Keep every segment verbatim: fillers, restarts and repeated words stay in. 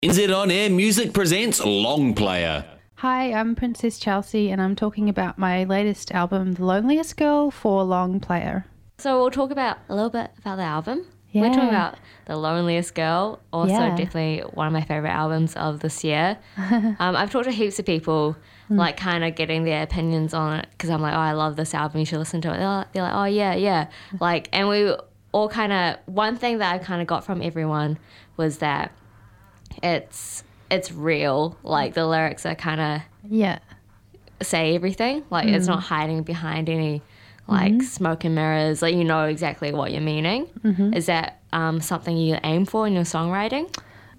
N Z On Air Music presents Long Player. Hi, I'm Princess Chelsea and I'm talking about my latest album, The Loneliest Girl, for Long Player. So we'll talk about a little bit about the album. Yeah. We're talking about The Loneliest Girl, also Yeah. definitely one of my favourite albums of this year. um, I've talked to heaps of people, mm. like kind of getting their opinions on it, because I'm like, oh, I love this album, you should listen to it. They're like, they're like oh, yeah, yeah. Like, and we all kind of, one thing that I kind of got from everyone was that it's it's real. Like, the lyrics are kind of Yeah. say everything. Like, Mm. it's not hiding behind any like Mm-hmm. smoke and mirrors. Like, you know exactly what you're meaning. Mm-hmm. Is that um, something you aim for in your songwriting?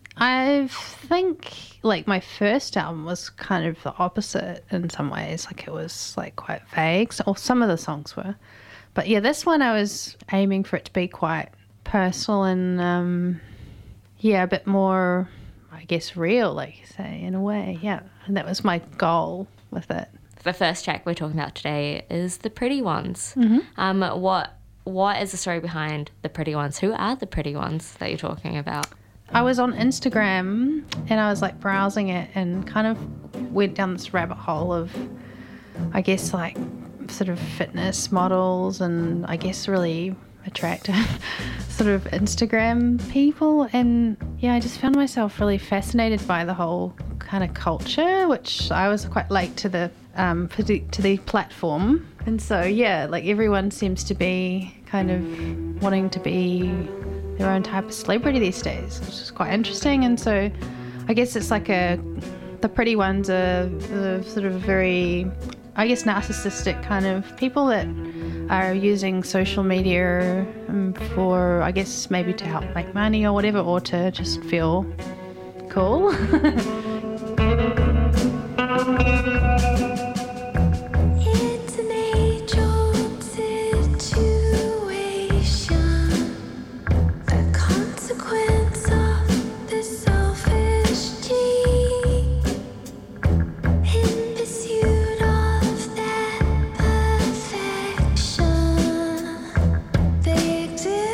I think, like, my first album was kind of the opposite in some ways. Like, it was, like, quite vague. So, or some of the songs were. But, yeah, this one I was aiming for it to be quite personal and, um, yeah, a bit more, I guess, real, like you say, in a way. Yeah, and that was my goal with it. The first track we're talking about today is The Pretty Ones. Mm-hmm. Um, what What is the story behind The Pretty Ones? Who are the pretty ones that you're talking about? I was on Instagram and I was like browsing it and kind of went down this rabbit hole of, I guess, like sort of fitness models and I guess really attractive sort of Instagram people. And yeah, I just found myself really fascinated by the whole kind of culture, which I was quite late to the um, to the platform. And so, yeah, like everyone seems to be kind of wanting to be their own type of celebrity these days, which is quite interesting. And so I guess it's like a, the pretty ones are the sort of very, I guess, narcissistic kind of people that are using social media um, for, I guess, maybe to help make money or whatever, or to just feel cool.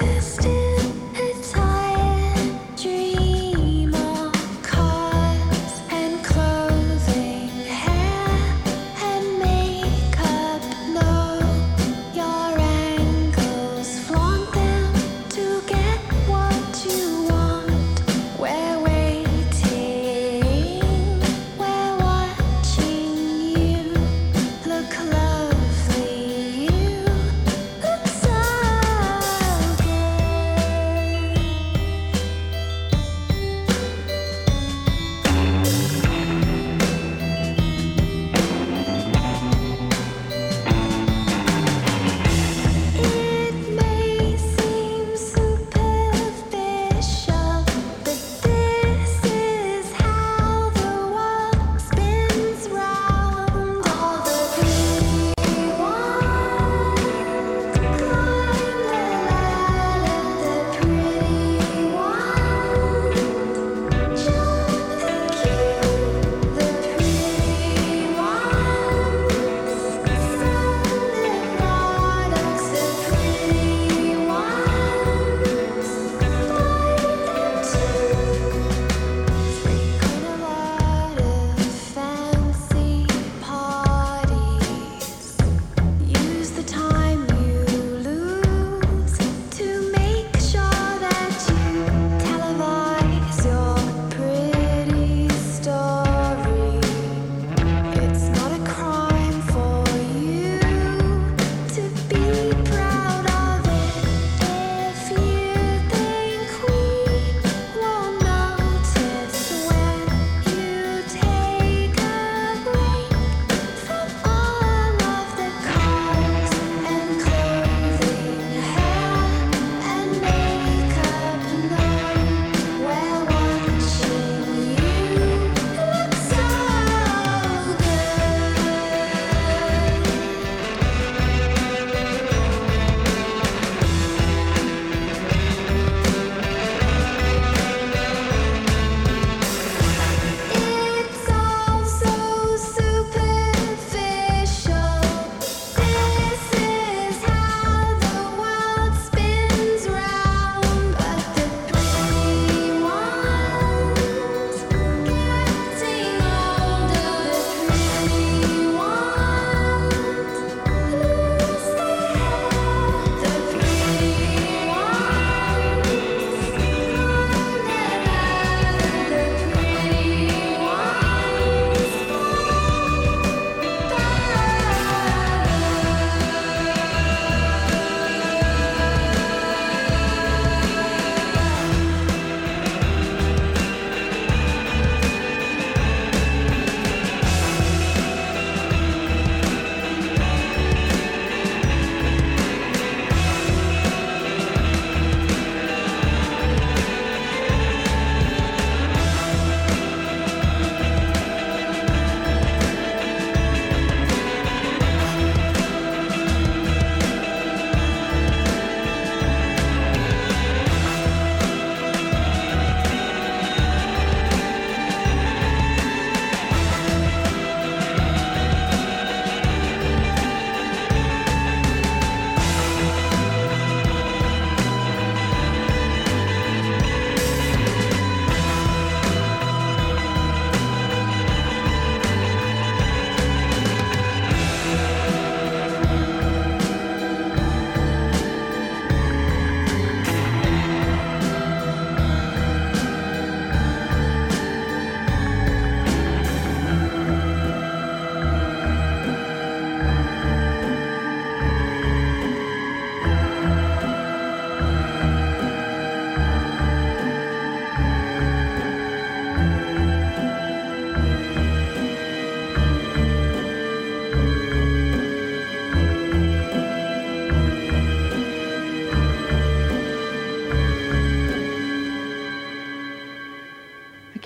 Dream of cars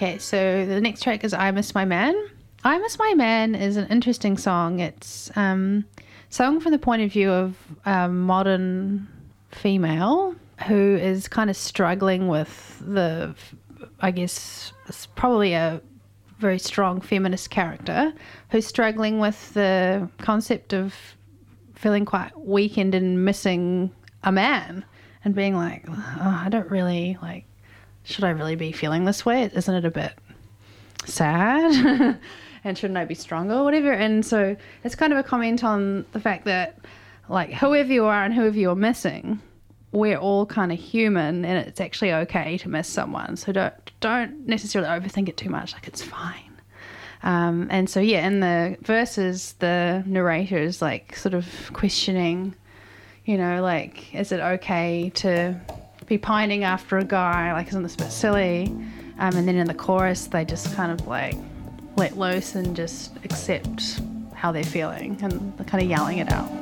Okay, so the next track is I Miss My Man. I Miss My Man is an interesting song. It's um, sung from the point of view of a modern female who is kind of struggling with the, I guess, it's probably a very strong feminist character who's struggling with the concept of feeling quite weakened and missing a man and being like, oh, I don't really, like, should I really be feeling this way? Isn't it a bit sad? And shouldn't I be stronger or whatever? And so it's kind of a comment on the fact that, like, whoever you are and whoever you're missing, we're all kind of human, and it's actually okay to miss someone. So don't don't necessarily overthink it too much. Like, it's fine. Um, and so, yeah, in the verses, the narrator is, like, sort of questioning, you know, like, is it okay to be pining after a guy? Like, isn't this a bit silly? Um, and then in the chorus, they just kind of, like, let loose and just accept how they're feeling, and they're kind of yelling it out.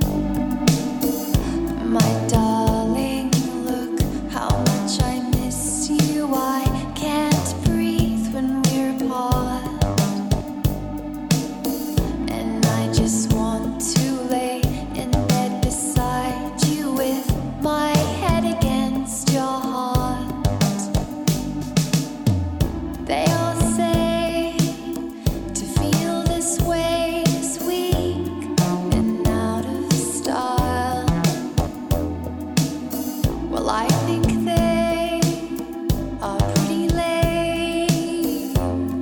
My darling, look how much I miss you. I can't breathe when we're apart, and I just want to lay in bed beside you with my head against your heart. They all say to feel this way is weak and out of style. Well, I think they are pretty lame.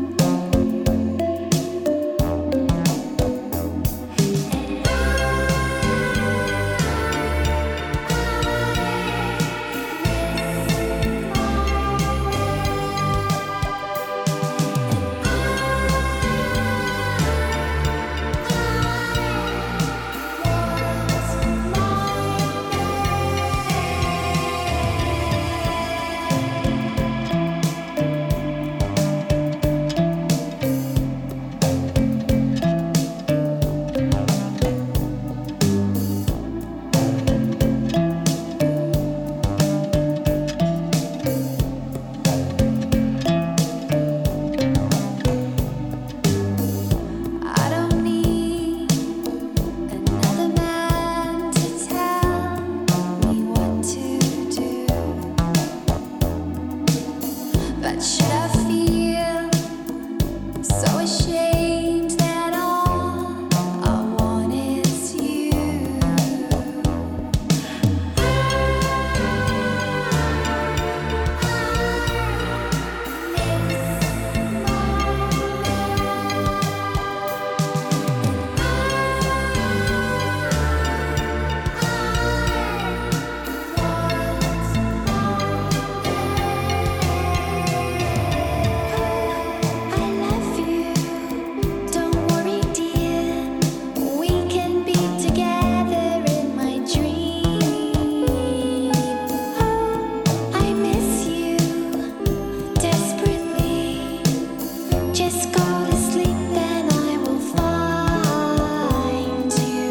I don't need another man to tell me what to do, but should I feel so ashamed that all I want is you? I love you. Don't worry, dear. We can be together in my dream. Oh, I miss you desperately. Just go to sleep, then I will find you.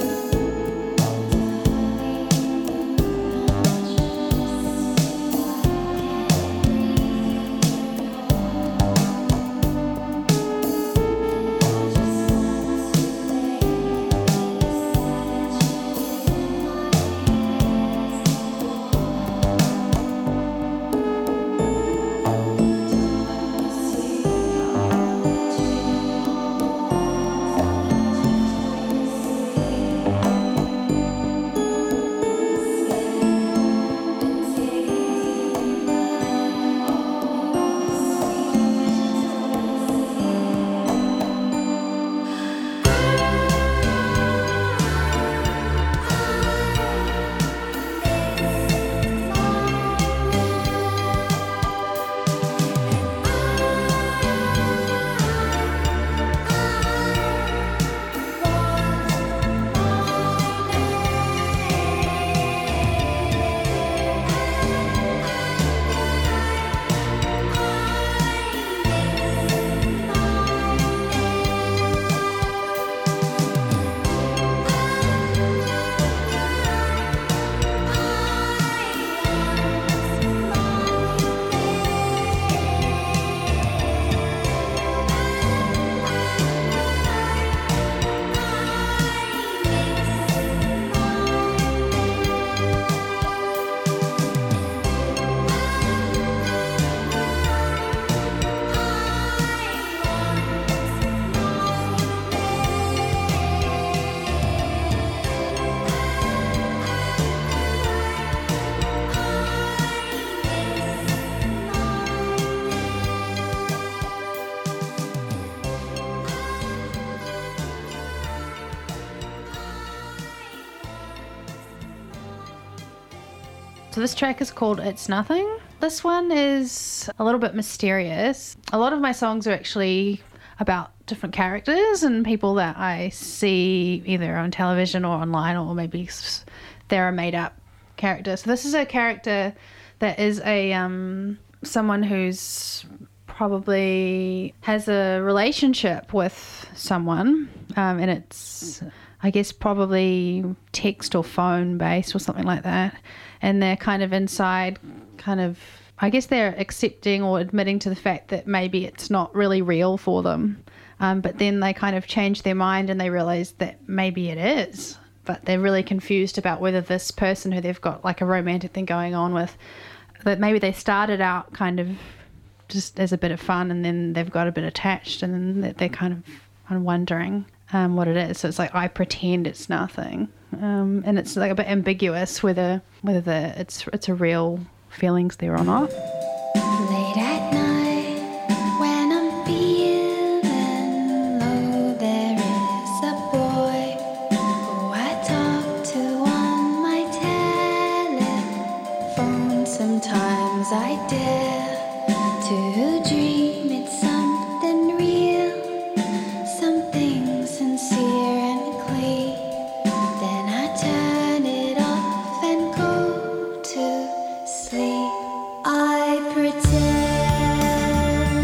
So this track is called It's Nothing. This one is a little bit mysterious. A lot of my songs are actually about different characters and people that I see either on television or online, or maybe they're a made-up character. So this is a character that is a um, someone who's probably has a relationship with someone, um, and it's, I guess, probably text or phone based or something like that. And they're kind of inside, kind of, I guess they're accepting or admitting to the fact that maybe it's not really real for them. Um, but then they kind of change their mind and they realize that maybe it is. But they're really confused about whether this person who they've got like a romantic thing going on with, that maybe they started out kind of just as a bit of fun and then they've got a bit attached, and then they're kind of, kind of wondering um, what it is. So it's like, I pretend it's nothing. Um, and it's like a bit ambiguous whether whether the, it's it's a real feelings there or not. Late at night, when I'm feeling low, there is a boy who I talk to on my telephone. Sometimes I dare to dream it's something real, something sincere and clean. Then I turn it off and go to sleep. I pretend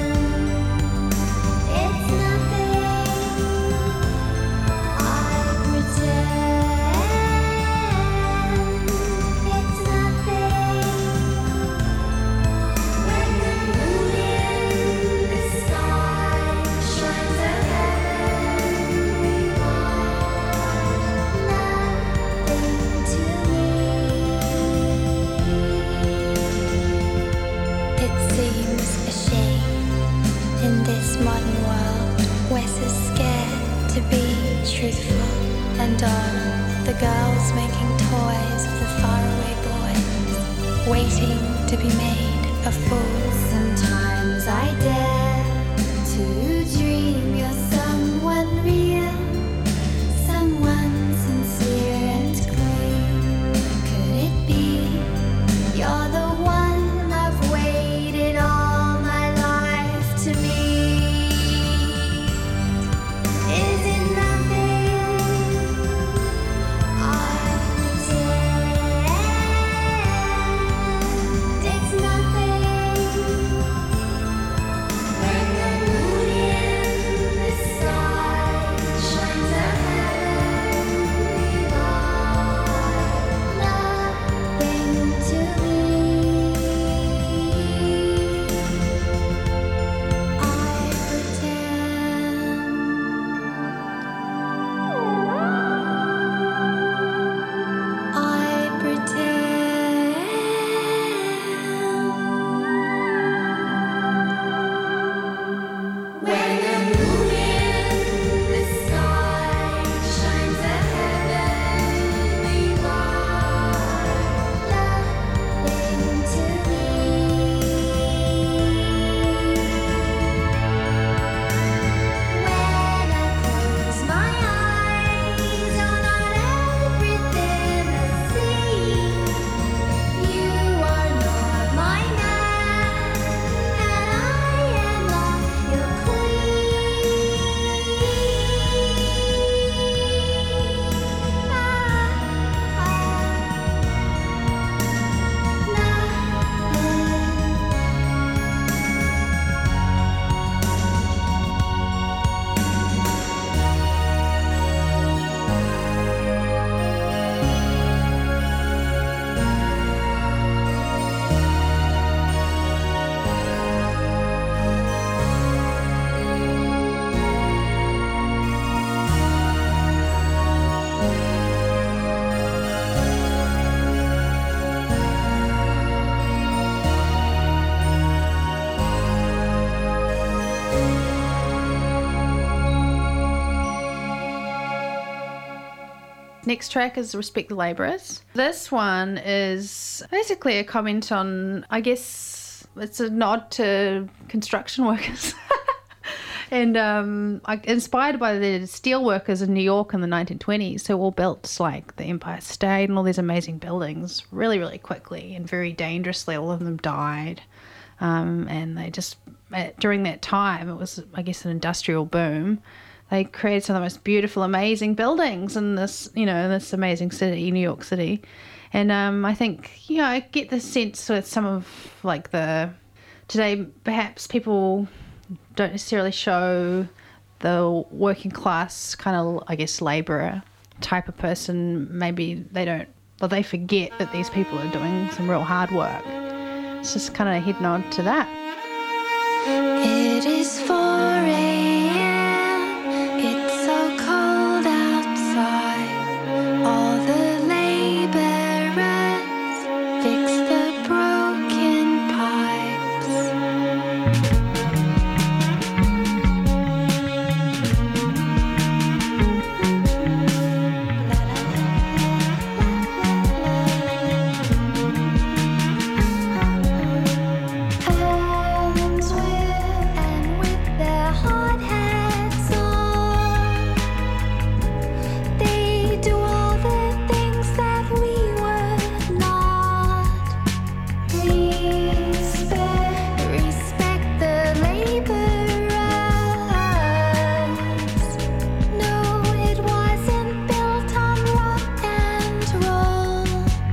it's nothing. I pretend it's nothing. When the moon in the sky shines a heavenly light, nothing to me. It seems a shame in this modern world we're so scared to be truthful, and all the girls making toys of the faraway boys, waiting to be made a fool. Sometimes I dare to dream you're someone real, someone sincere and clean. Could it be you're the one I've waited all my life to meet? Is it nothing? I pretend it's nothing. When the moon in the sky shines a heavenly light, nothing to me. I pretend. I pretend. When the moon in the sky shines a heavenly light, nothing to me. When I close my eyes on everything I see, you are not my man, and I am not your Next track is Respect the Labourers. This one is basically a comment on, I guess, it's a nod to construction workers. and um, I, inspired by the steel workers in New York in the nineteen twenties who all built like the Empire State and all these amazing buildings really, really quickly and very dangerously. All of them died. Um, and they just, during that time, it was, I guess, an industrial boom. They created some of the most beautiful, amazing buildings in this, you know, in this amazing city, New York City. And um, I think, you know, I get the sense with some of like the, today perhaps people don't necessarily show the working class kind of, I guess, labourer type of person. Maybe they don't, well, they forget that these people are doing some real hard work. It's just kind of a head nod to that. It is four a.m. It's so cold outside. All the laborers fix the broken pipes. Hands with and with their hard hats on, they do all the things that we would not. Respect, respect the laborers. No, it wasn't built on rock and roll.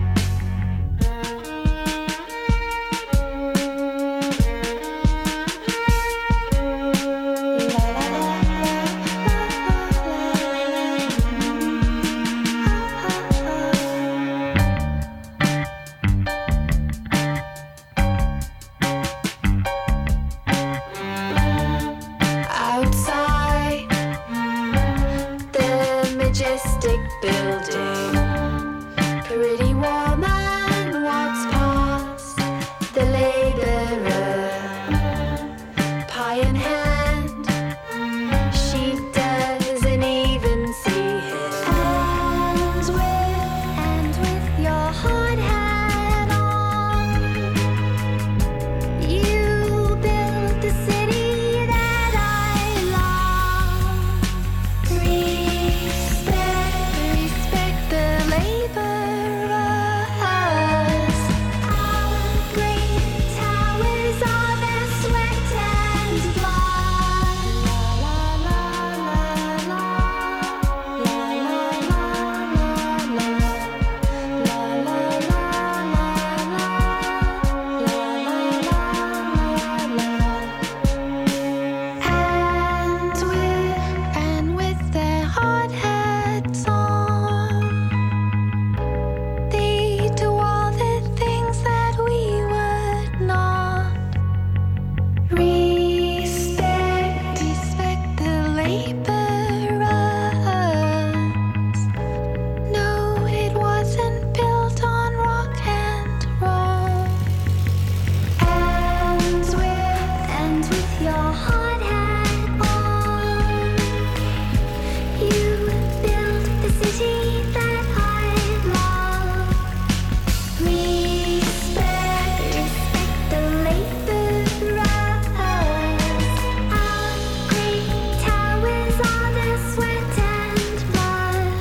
Outside the majestic building, pretty woman walks past the laborer, pie in hand. She doesn't even see him. And with and with your hard hat on, you build the city that I love. Respect, respect the laborers. Our great towers are their sweat and blood. La la la la la la la la la la and with and with their hard hats on, they do all the things that we would not. Respect, respect the laborers. No, it wasn't built on rock and roll. And with and with your hard hat on, you build the city that I love. Respect, respect the laborers. Our great towers are their sweat and blood.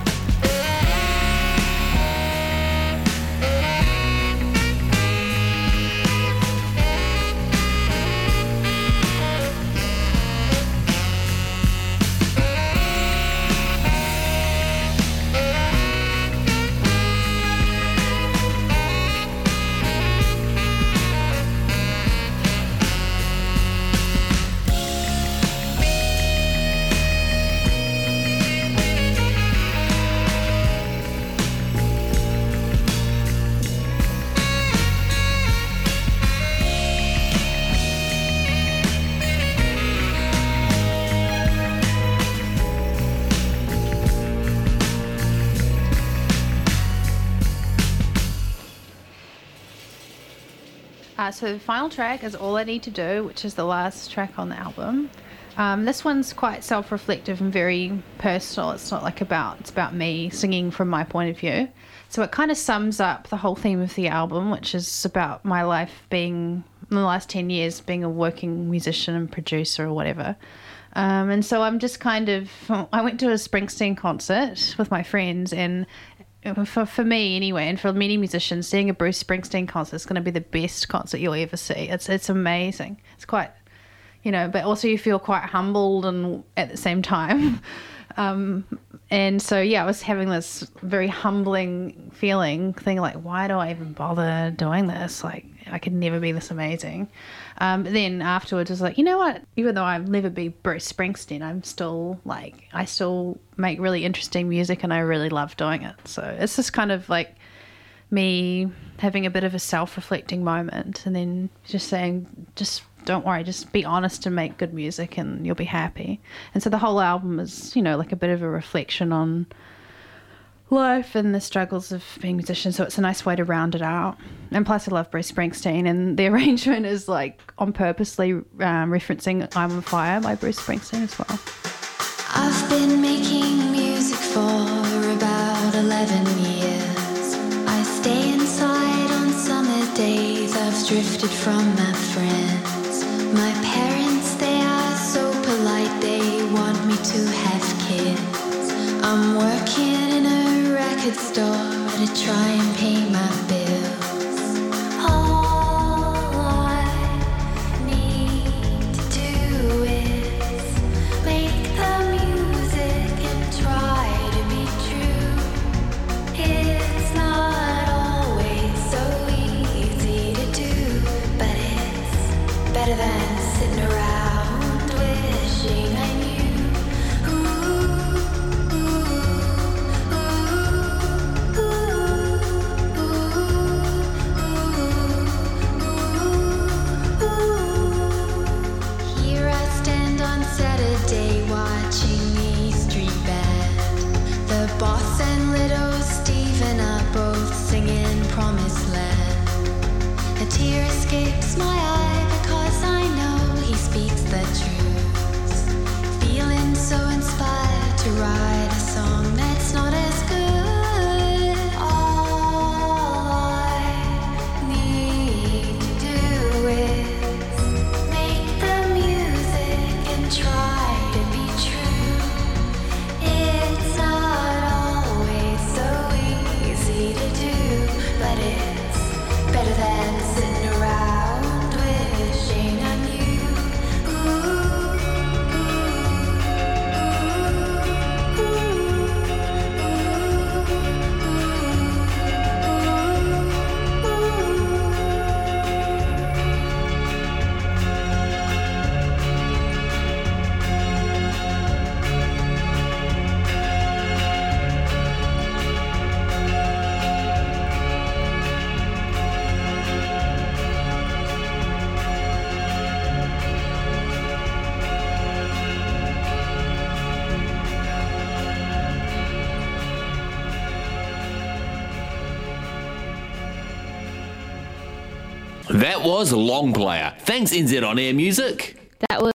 Uh, so the final track is All I Need to Do, which is the last track on the album. Um, this one's quite self-reflective and very personal. It's not like about, it's about me singing from my point of view. So it kind of sums up the whole theme of the album, which is about my life being in the last ten years being a working musician and producer or whatever. Um, and so I'm just kind of, I went to a Springsteen concert with my friends, and for, for me anyway, and for many musicians, seeing a Bruce Springsteen concert is going to be the best concert you'll ever see. It's it's amazing. It's quite, you know, but also you feel quite humbled and at the same time. Um, and so, yeah, I was having this very humbling feeling, thinking like, why do I even bother doing this? Like, I could never be this amazing. Um, but then afterwards, I was like, you know what? Even though I'll never be Bruce Springsteen, I'm still like, I still make really interesting music and I really love doing it. So it's just kind of like me having a bit of a self-reflecting moment and then just saying, just don't worry, just be honest and make good music and you'll be happy. And so the whole album is, you know, like a bit of a reflection on life and the struggles of being a musician, so it's a nice way to round it out. And plus I love Bruce Springsteen, and the arrangement is like on purposely um, referencing I'm on Fire by Bruce Springsteen as well. I've been making music for about eleven years. I stay inside on summer days. I've drifted from my friends. My parents, they are so polite, they want me to have kids. I'm working in a record store to try and pay my bills. All I need to do is make the music and try to be true. It's not always so easy to do, but it's better than sitting around wishing I knew. Here I stand on Saturday watching the street band. The boss and little Stephen are both singing Promised Land. A tear escapes my eye because I know he speaks the truth. Feeling so inspired to write a song that's not as good. All I need to do is make the music and try to be true. It's not always so easy to do, but it's better than sitting around wishing I knew. That was Long Player. Thanks, N Z On Air Music. That was